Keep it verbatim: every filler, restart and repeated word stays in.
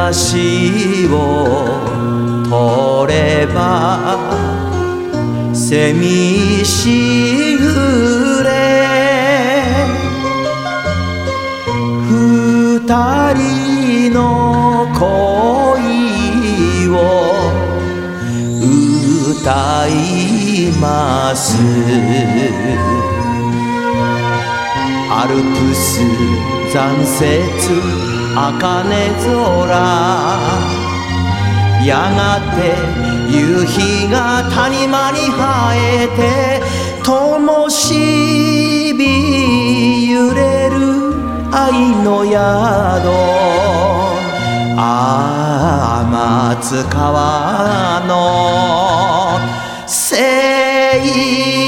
しを取れば蝉しぐれ二人の恋を歌いますアルプス残雪茜空やがて夕日が谷間に生えて灯火揺れる愛の宿ああ松川の清